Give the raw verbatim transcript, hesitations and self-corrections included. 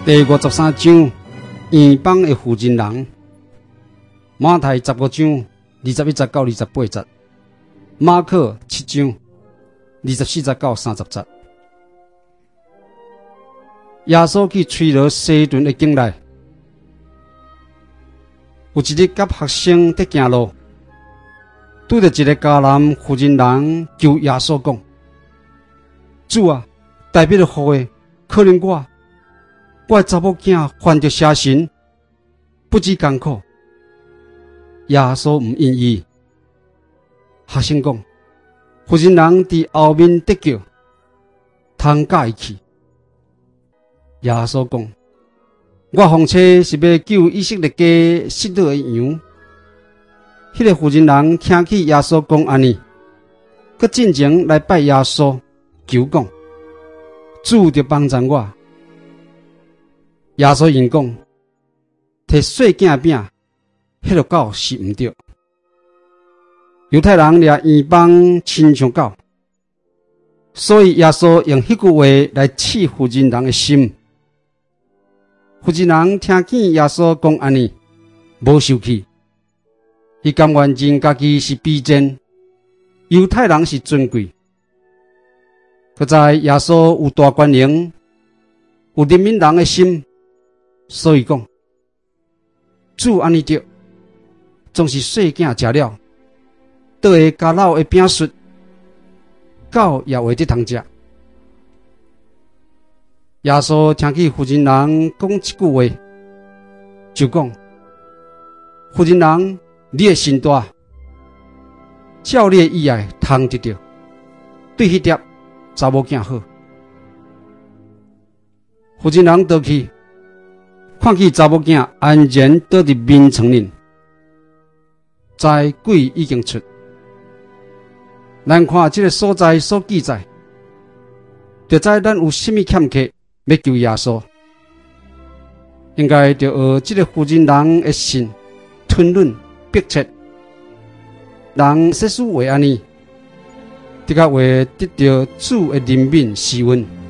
第五十三章，圆邦的负责人。马太十五章二十一节到二十八节，马可七章二十四节到三十节。耶稣去催罗西顿的境内，有一日甲学生在行路，拄着一个迦南负责人求耶稣讲：“主啊，代笔的好的，可能我。”我的查某囝犯着邪神，不知艰苦。耶稣唔愿意。学生讲，负责人伫后面得救，通教伊去。耶稣讲，我奉车是要救以色列家失落的羊。迄个负责人听起耶稣讲安尼，佮进前来拜耶稣，求讲，主着帮助我。耶稣因讲，摕细囝饼，迄个狗是毋对。犹太人掠圆邦亲像狗，所以耶稣用迄句话来刺负责人的心。负责人听见耶稣讲安尼，无生气，伊甘愿认家己是卑贱，犹太人是尊贵。佮在耶稣有大权能，有人民人的心。所以讲，主安尼着，总是细囝食了，倒会加老的饼屑，狗也会得通食。耶稣听见负责人讲一句话，就讲：负责人，你的心大，照你的意爱通得着，对迄碟查某囝好。负责人倒去。看见查某囝安然倒伫眠床里，知鬼已经出。咱看这个所在所记载，就知咱有甚物欠缺要求耶稣，应该就学这个负责人的心，吞忍迫切。人说书为安尼，的确会得到主的怜悯施恩。